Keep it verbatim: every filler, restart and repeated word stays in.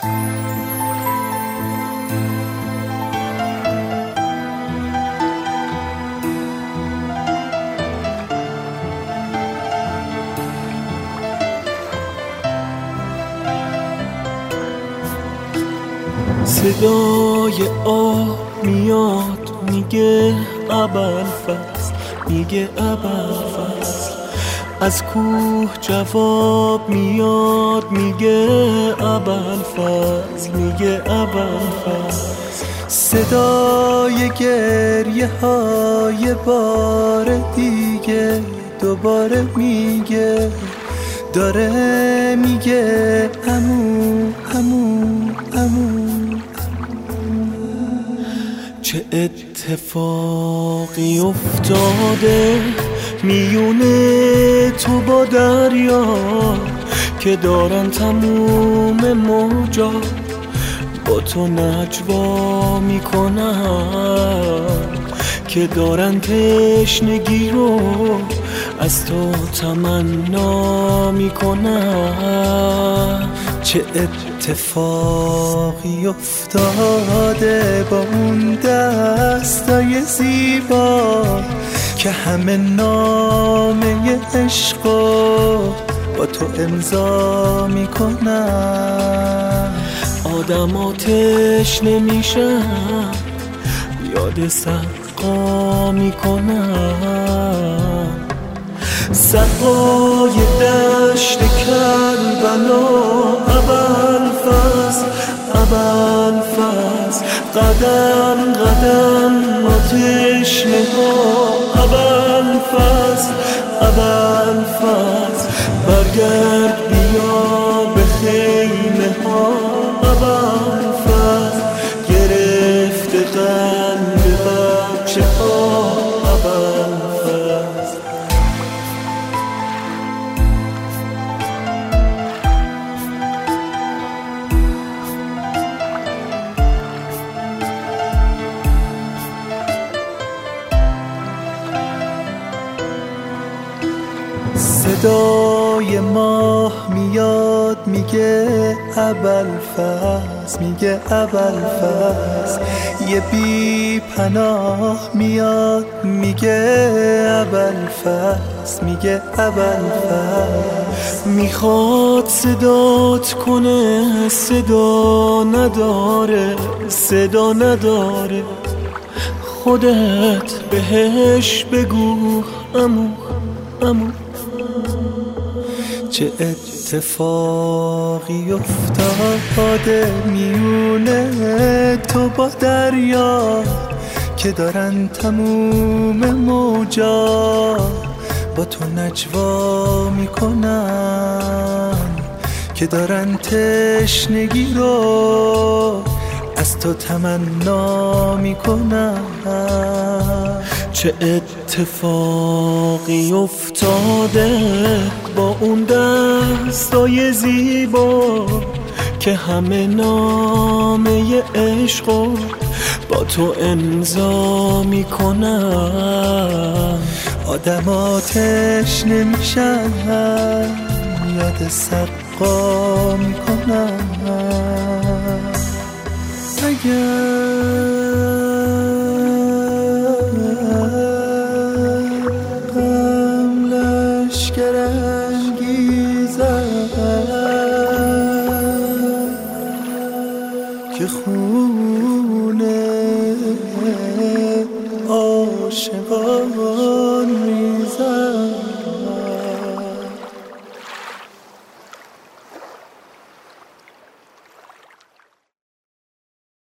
صدای آه میاد میگه ابوالفضل، میگه ابوالفضل. از کوه جواب میاد میگه ابوالفضل، میگه ابوالفضل. صدای گریه های بار دیگه دوباره میگه، داره میگه عمو عمو عمو. چه اتفاقی افتاده میونه تو با دریا که دارن تموم موجا با تو نجوا میکنن، که دارن تشنگی رو از تو تمنا میکنن. چه اتفاقی افتاده با اون دستای زیبا که همه نامه عشقو با تو امضا میکنن. آدم آتش نمیشن، یاد سقا میکنن. سقای دشت کربلا ابوالفضل، ابوالفضل. قدم قدم آتش نها ابوالفضل، ابوالفضل. برگرد بیا به خیمه ها ابوالفضل، گرفته قلب بچه ها ابوالفضل. صدای ماه میاد میگه ابوالفضل، میگه ابوالفضل. یه بی پناه میاد میگه ابوالفضل، میگه ابوالفضل. میخواد صدات کنه صدا نداره، صدا نداره. خودت بهش بگو عمو عمو. چه اتفاقی افتاده میونه تو با دریا که دارن تموم موجا با تو نجوا میکنن، که دارن تشنگی رو از تو تمنا میکنن. چه اتفاقی افتاده با اون دستای زیبا که همه نامه عشقو با تو امضا میکنن. آدم آتش نمیشن، یاد سقا میکنن. اگر غم لشکر انگیزد که خون عاشقان ریزد،